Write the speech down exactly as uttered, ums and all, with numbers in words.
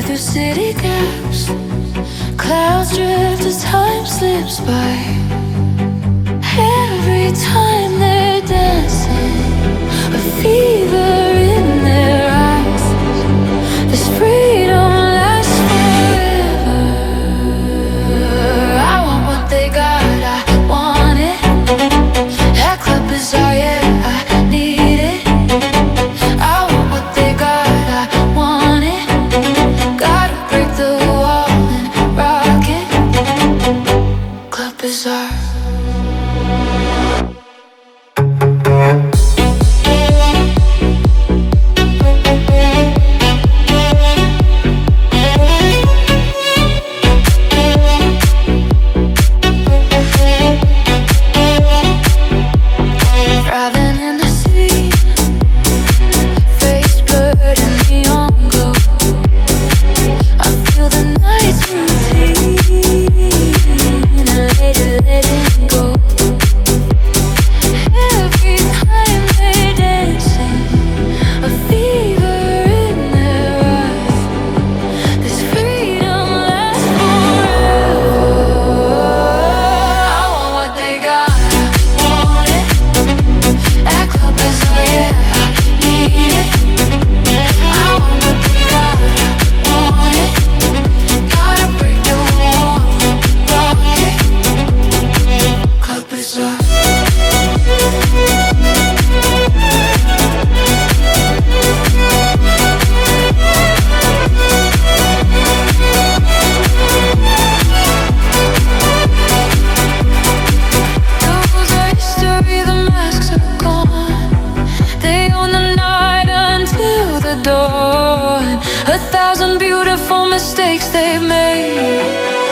city gaps, clouds drift as time slips by. Every time they're dancing, a fever in their eyes. This freedom lasts forever. I want what they got, I want it. That club bizarre, yeah, I need it. I want what they got, I want it. Gotta break the wall and rock it. Club bizarre. A thousand beautiful mistakes they've made.